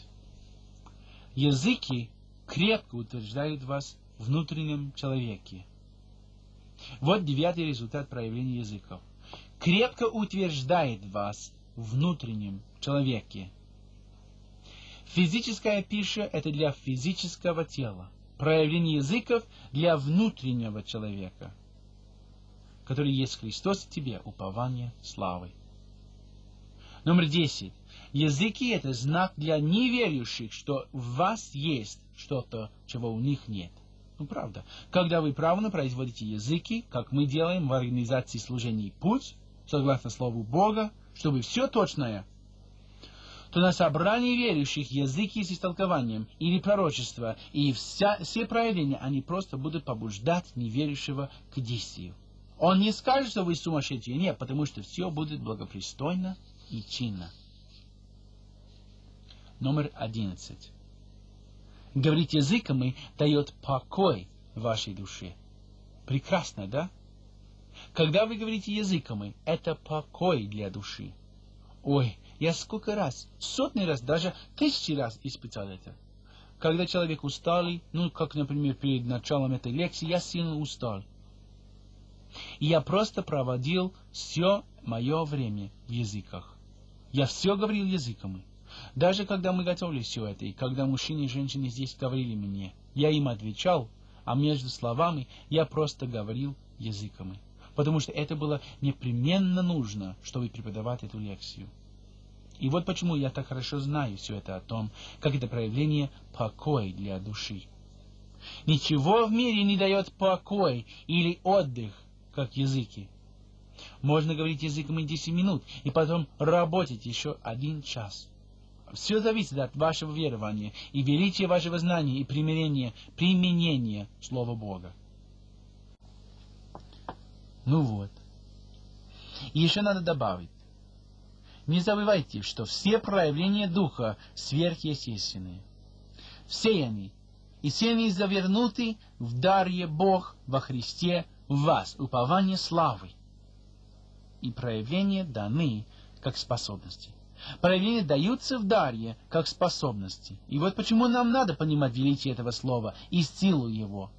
Языки крепко утверждают вас в внутреннем человеке. Вот девятый результат проявления языков. Крепко утверждает вас в внутреннем человеке. Физическая пища — это для физического тела. Проявление языков для внутреннего человека, который есть Христос в тебе, упование славы. Номер десять. Языки — это знак для неверующих, что в вас есть что-то, чего у них нет. Ну, правда. Когда вы правильно производите языки, как мы делаем в организации служений «Путь», согласно Слову Бога, чтобы все точное, то на собрании верующих языки с истолкованием или пророчество и вся, все проявления, они просто будут побуждать неверующего к действию. Он не скажет, что вы сумасшедшие, нет, потому что все будет благопристойно и чинно. Номер одиннадцать. Говорить языками дает покой вашей душе. Прекрасно, да? Когда вы говорите языками, это покой для души. Ой, я сколько раз, сотни раз, даже тысячи раз испытал это. Когда человек усталый, ну, как, например, перед началом этой лекции, я сильно устал. И я просто проводил все мое время в языках. Я все говорил языками. Даже когда мы готовили все это, и когда мужчины и женщины здесь говорили мне, я им отвечал, а между словами я просто говорил языками. Потому что это было непременно нужно, чтобы преподавать эту лекцию. И вот почему я так хорошо знаю все это о том, как это проявление покоя для души. Ничего в мире не дает покой или отдых, как языки. Можно говорить языками десять минут, и потом работать еще один час. Все зависит от вашего верования и величия вашего знания и примирения, применения Слова Бога. Ну вот. И еще надо добавить. Не забывайте, что все проявления Духа сверхъестественные. Все они. И все они завернуты в даре Бог во Христе в вас, упование славы. И проявления даны как способности. Проявления даются в даре как способности. И вот почему нам надо понимать величие этого слова и силу его.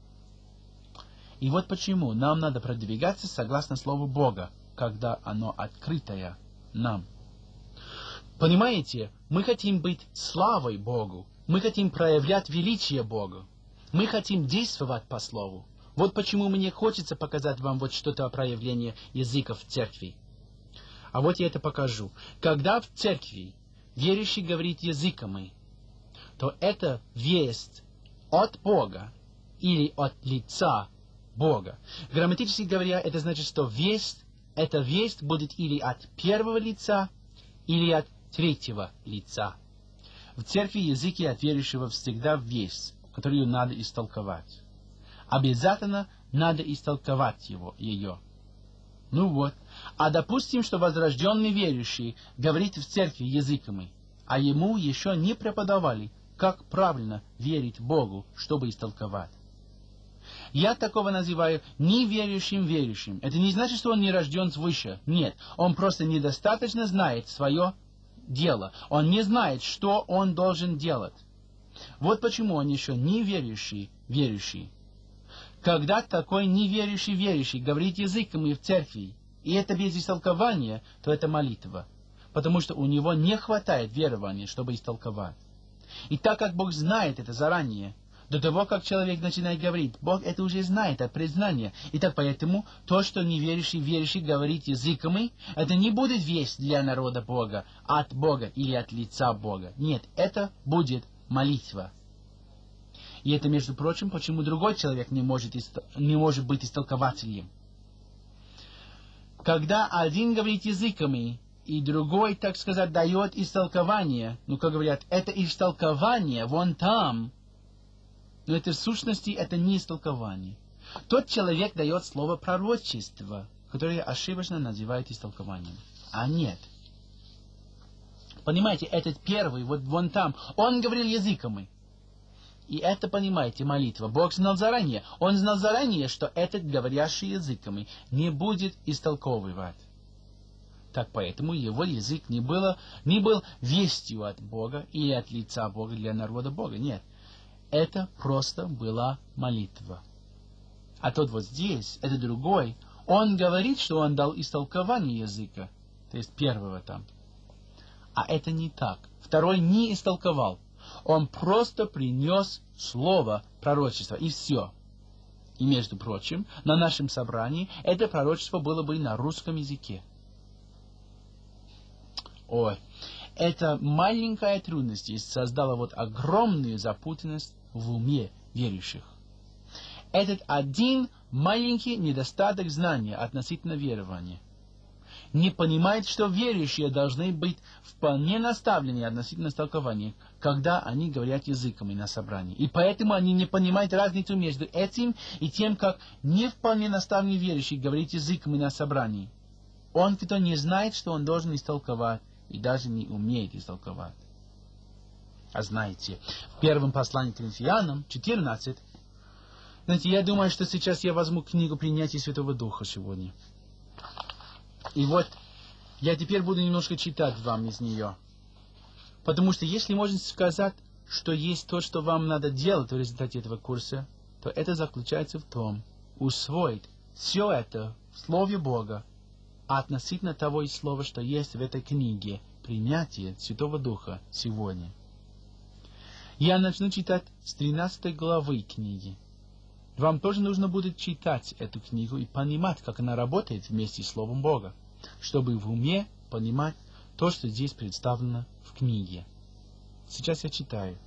И вот почему нам надо продвигаться согласно Слову Бога, когда оно открытое нам. Понимаете, мы хотим быть славой Богу. Мы хотим проявлять величие Богу. Мы хотим действовать по Слову. Вот почему мне хочется показать вам вот что-то о проявлении языков в церкви. А вот я это покажу. Когда в церкви верующий говорит языками, то это весть от Бога или от лица Бога. Грамматически говоря, это значит, что весть, эта весть будет или от первого лица, или от третьего лица. В церкви языки от верующего всегда весть, которую надо истолковать. Обязательно надо истолковать его, ее. Ну вот. А допустим, что возрожденный верующий говорит в церкви языками, а ему еще не преподавали, как правильно верить Богу, чтобы истолковать. Я такого называю неверующим верующим. Это не значит, что он не рожден свыше. Нет, он просто недостаточно знает свое дело. Он не знает, что он должен делать. Вот почему он еще не верующий верующий. Когда такой неверующий верующий говорит языками в церкви, и это без истолкования, то это молитва. Потому что у него не хватает верования, чтобы истолковать. И так как Бог знает это заранее, до того, как человек начинает говорить, Бог это уже знает от признания. И так поэтому то, что неверующий верующий говорит языками, это не будет весть для народа Бога, от Бога или от лица Бога. Нет, это будет молитва. И это, между прочим, почему другой человек не может, не может быть истолкователем. Когда один говорит языками, и другой, так сказать, дает истолкование, ну, как говорят, это истолкование вон там, но это в сущности это не истолкование. Тот человек дает слово пророчество, которое ошибочно называют истолкованием. А нет. Понимаете, этот первый, вот вон там, он говорил языками. И это, понимаете, молитва. Бог знал заранее. Он знал заранее, что этот, говорящий языками, не будет истолковывать. Так поэтому его язык не, было, не был вестью от Бога или от лица Бога для народа Бога. Нет. Это просто была молитва. А тот вот здесь, это другой, он говорит, что он дал истолкование языка. То есть первого там. А это не так. Второй не истолковал. Он просто принес слово пророчества, и все. И, между прочим, на нашем собрании это пророчество было бы на русском языке. Ой, Эта маленькая трудность здесь создала вот огромную запутанность в уме верующих. Этот один маленький недостаток знания относительно верования не понимает, что верующие должны быть вполне наставлены относительно толкования, когда они говорят языками на собрании. И поэтому они не понимают разницу между этим и тем, как не вполне наставленный верующий говорит языками на собрании. Он кто не знает, что он должен истолковать, и даже не умеет истолковать. А знаете, в первом послании к Коринфянам, четырнадцать, знаете, я думаю, что сейчас я возьму книгу принятия Святого Духа сегодня. И вот я теперь буду немножко читать вам из нее. Потому что если можно сказать, что есть то, что вам надо делать в результате этого курса, то это заключается в том, усвоить все это в Слове Бога, а относительно того и слова, что есть в этой книге, принятие Святого Духа сегодня. Я начну читать с тринадцатой главы книги. Вам тоже нужно будет читать эту книгу и понимать, как она работает вместе с Словом Бога, чтобы в уме понимать то, что здесь представлено в книге. Сейчас я читаю.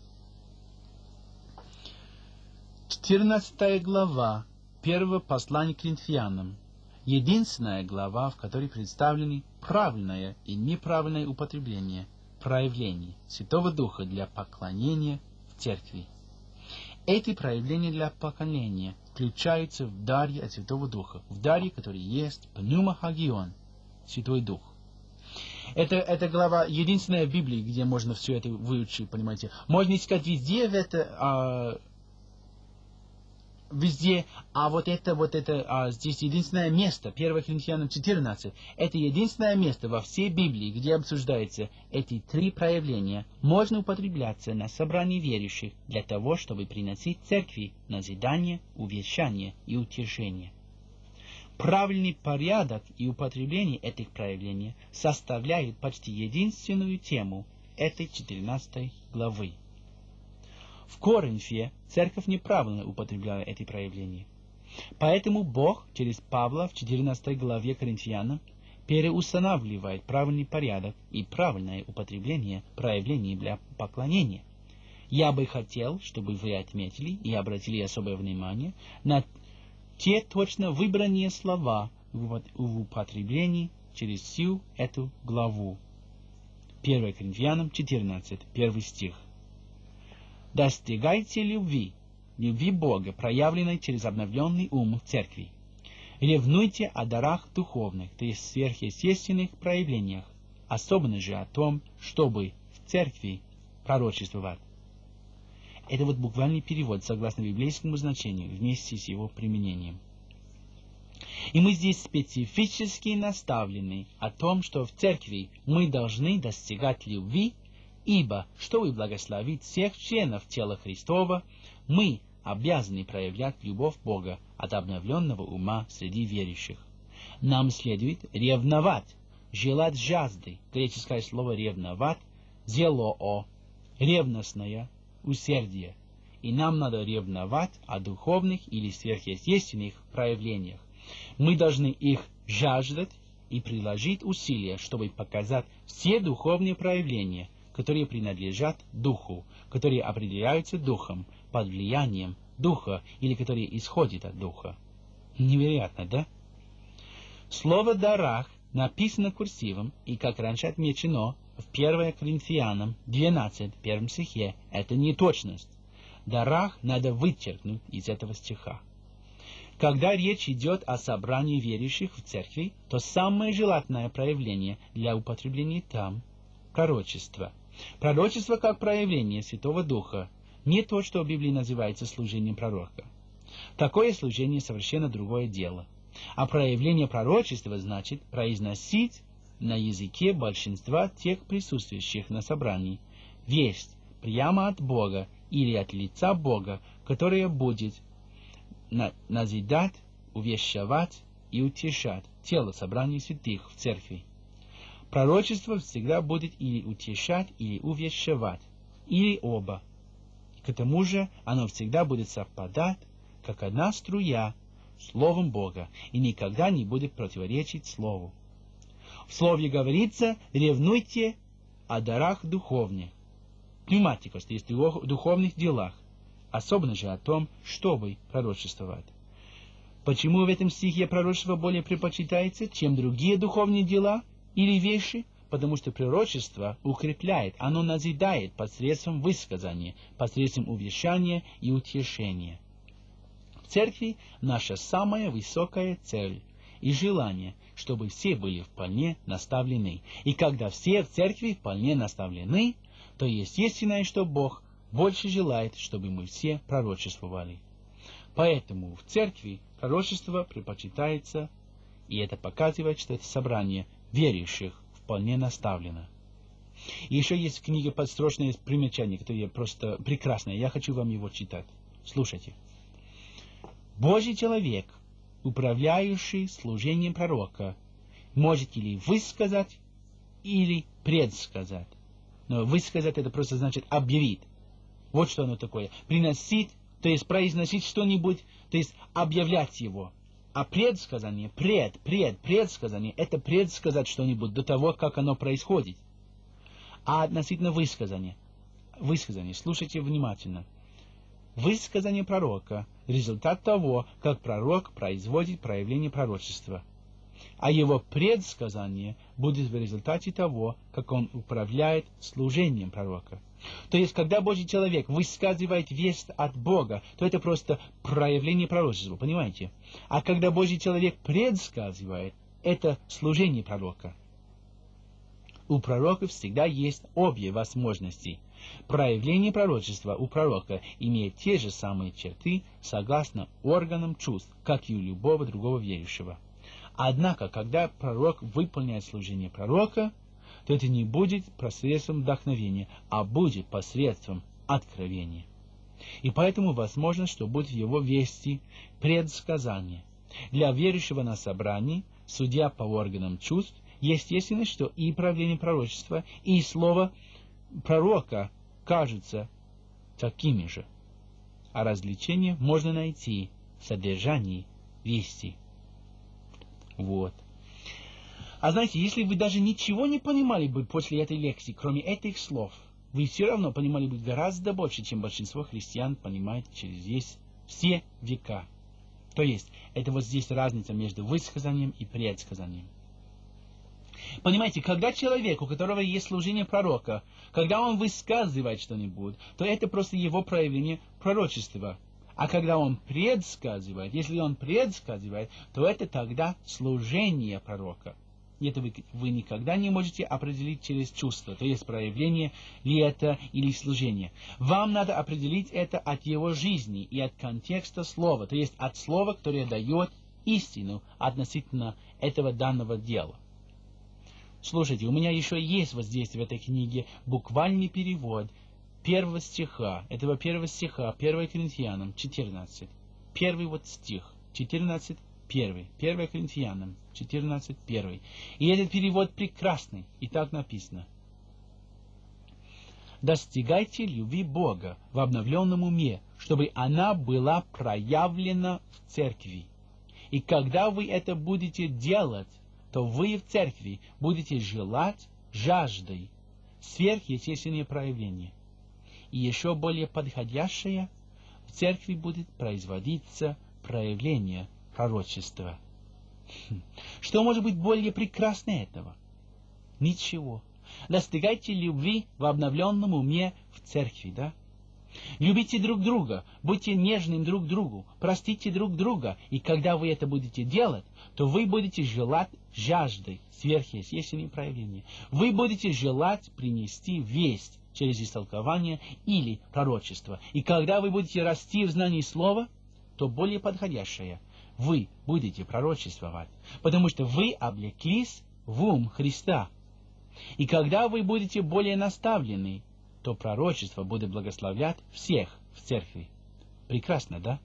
четырнадцатая глава первого послания к Коринфянам. Единственная глава, в которой представлены правильное и неправильное употребление, проявлений Святого Духа для поклонения в церкви. Эти проявления для поклонения включаются в даре от Святого Духа, в даре, который есть пнеумахагион, Святой Дух. Это, это глава единственная в Библии, где можно все это выучить, понимаете. Можно искать везде в это, а, везде, а вот это, вот это, а, здесь единственное место, первое Коринфянам четырнадцать, это единственное место во всей Библии, где обсуждаются эти три проявления, можно употребляться на собрании верующих для того, чтобы приносить церкви назидание, увещание и утешение. Правильный порядок и употребление этих проявлений составляют почти единственную тему этой четырнадцатой главы. В Коринфе церковь неправильно употребляла эти проявления. Поэтому Бог через Павла в четырнадцатой главе Коринфянам переустанавливает правильный порядок и правильное употребление проявлений для поклонения. Я бы хотел, чтобы вы отметили и обратили особое внимание на те точно выбранные слова в употреблении через всю эту главу. первое Коринфянам четырнадцать, первый стих. Достигайте любви, любви Бога, проявленной через обновленный ум в церкви. Ревнуйте о дарах духовных, то есть сверхъестественных проявлениях, особенно же о том, чтобы в церкви пророчествовать. Это вот буквальный перевод, согласно библейскому значению, вместе с его применением. И мы здесь специфически наставлены о том, что в церкви мы должны достигать любви, ибо, чтобы благословить всех членов тела Христова, мы обязаны проявлять любовь Бога от обновленного ума среди верующих. Нам следует ревновать, желать жажды, греческое слово ревновать, зелоо, ревностное, усердие, и нам надо ревновать о духовных или сверхъестественных проявлениях. Мы должны их жаждать и приложить усилия, чтобы показать все духовные проявления, которые принадлежат Духу, которые определяются Духом, под влиянием Духа или которые исходят от Духа. Невероятно, да? Слово «дарах» написано курсивом, и, как раньше отмечено, в первое Коринфянам двенадцать, первом стихе, это неточность. Дарах надо вычеркнуть из этого стиха. Когда речь идет о собрании верующих в церкви, то самое желательное проявление для употребления там – пророчество. Пророчество как проявление Святого Духа, не то, что в Библии называется служением пророка. Такое служение совершенно другое дело. А проявление пророчества значит произносить на языке большинства тех присутствующих на собрании весть прямо от Бога или от лица Бога, которая будет на назидать, увещевать и утешать тело собрания святых в церкви. Пророчество всегда будет или утешать, или увещевать, или оба. К тому же оно всегда будет совпадать, как одна струя, Словом Бога, и никогда не будет противоречить Слову. В Слове говорится: ревнуйте о дарах духовных, пневматикос, то есть о духовных делах, особенно же о том, чтобы пророчествовать. Почему в этом стихе пророчество более предпочитается, чем другие духовные дела или вещи? Потому что пророчество укрепляет, оно назидает посредством высказания, посредством увещания и утешения. В церкви наша самая высокая цель и желание, чтобы все были вполне наставлены. И когда все в церкви вполне наставлены, то естественно, что Бог больше желает, чтобы мы все пророчествовали. Поэтому в церкви пророчество предпочитается, и это показывает, что это собрание верующих вполне наставлено. И еще есть в книге подстрочное примечание, которое просто прекрасное. Я хочу вам его читать. Слушайте. Божий человек, управляющий служением пророка, можете ли высказать или предсказать? Но высказать это просто значит объявить. Вот что оно такое. Приносить, то есть произносить что-нибудь, то есть объявлять его. А предсказание, пред, пред, предсказание, это предсказать что-нибудь до того, как оно происходит. А относительно высказания, высказание, слушайте внимательно. Высказание пророка – результат того, как пророк производит проявление пророчества. А его предсказание будет в результате того, как он управляет служением пророка. То есть, когда Божий человек высказывает весть от Бога, то это просто проявление пророчества, понимаете? А когда Божий человек предсказывает, это служение пророка. У пророка всегда есть обе возможности. Проявление пророчества у пророка имеет те же самые черты, согласно органам чувств, как и у любого другого верующего. Однако, когда пророк выполняет служение пророка, то это не будет посредством вдохновения, а будет посредством откровения. И поэтому возможно, что будет в его вести предсказание. Для верующего на собрании, судя по органам чувств, естественно, что и правление пророчества, и слово пророка кажутся такими же. А различия можно найти в содержании вести. Вот. А знаете, если вы даже ничего не понимали бы после этой лекции, кроме этих слов, вы все равно понимали бы гораздо больше, чем большинство христиан понимает через весь, все века. То есть, это вот здесь разница между высказанием и предсказанием. Понимаете, когда человек, у которого есть служение пророка, когда он высказывает что-нибудь, то это просто его проявление пророчества. А когда он предсказывает, если он предсказывает, то это тогда служение пророка. И это вы, вы никогда не можете определить через чувство, то есть проявление ли это или служение. Вам надо определить это от его жизни и от контекста слова, то есть от слова, которое дает истину относительно этого данного дела. Слушайте, у меня еще есть вот здесь в этой книге буквальный перевод первого стиха, этого первого стиха, первое Коринфянам четырнадцать. Первый вот стих, четырнадцать, первый. первое Коринфянам четырнадцать, первый. И этот перевод прекрасный, и так написано. Достигайте любви Бога в обновленном уме, чтобы она была проявлена в церкви. И когда вы это будете делать, то вы в церкви будете желать жаждой сверхъестественные проявления. И еще более подходящее, в церкви будет производиться проявление пророчества. Что может быть более прекраснее этого? Ничего. Достигайте любви в обновленном уме в церкви, да? Любите друг друга, будьте нежным друг другу, простите друг друга, и когда вы это будете делать, то вы будете желать жаждой сверхъестественные проявления. Вы будете желать принести весть через истолкование или пророчество. И когда вы будете расти в знании слова, то более подходящее вы будете пророчествовать, потому что вы облеклись в ум Христа. И когда вы будете более наставлены, то пророчество будет благословлять всех в церкви. Прекрасно, да?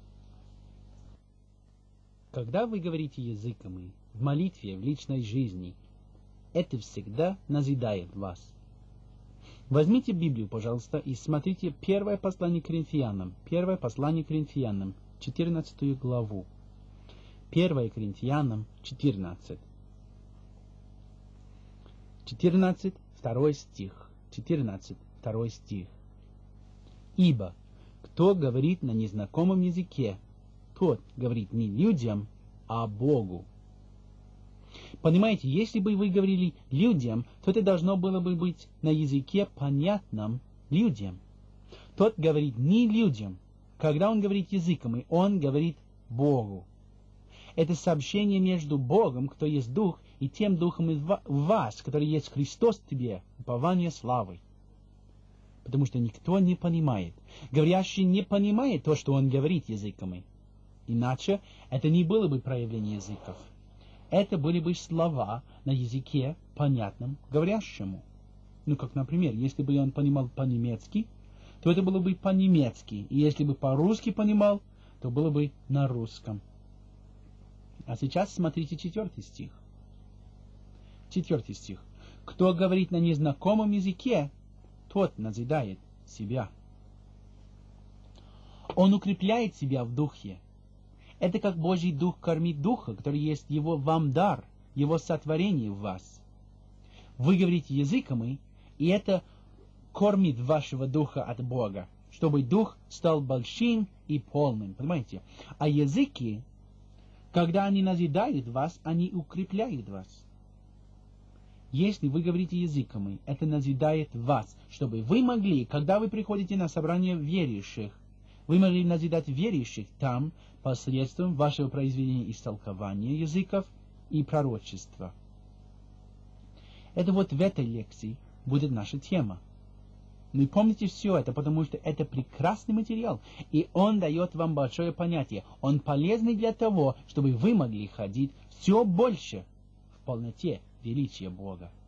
Когда вы говорите языками, в молитве, в личной жизни, это всегда назидает вас. Возьмите Библию, пожалуйста, и смотрите первое послание к Коринфянам, первое послание к Коринфянам, четырнадцатую главу. первое Коринфянам четырнадцать. четырнадцать второй стих. четырнадцать, второй стих. Ибо кто говорит на незнакомом языке, тот говорит не людям, а Богу. Понимаете, если бы вы говорили людям, то это должно было бы быть на языке понятном людям. Тот говорит не людям. Когда он говорит языками, он говорит Богу. Это сообщение между Богом, кто есть Дух, и тем Духом в вас, который есть Христос в тебе, упование славы. Потому что никто не понимает. Говорящий не понимает то, что он говорит языками. Иначе это не было бы проявление языков. Это были бы слова на языке, понятном говорящему. Ну, как, например, если бы он понимал по-немецки, то это было бы по-немецки. И если бы по-русски понимал, то было бы на русском. А сейчас смотрите четвертый стих. Четвертый стих. Кто говорит на незнакомом языке, тот назидает себя. Он укрепляет себя в духе. Это как Божий Дух кормит Духа, который есть Его вам дар, Его сотворение в вас. Вы говорите языками, и это кормит вашего Духа от Бога, чтобы Дух стал большим и полным, понимаете? А языки, когда они назидают вас, они укрепляют вас. Если вы говорите языками, это назидает вас, чтобы вы могли, когда вы приходите на собрание верующих, вы могли назидать верующих там посредством вашего произведения истолкования языков и пророчества. Это вот в этой лекции будет наша тема. Но помните все это, потому что это прекрасный материал, и он дает вам большое понятие. Он полезный для того, чтобы вы могли ходить все больше в полноте величия Бога.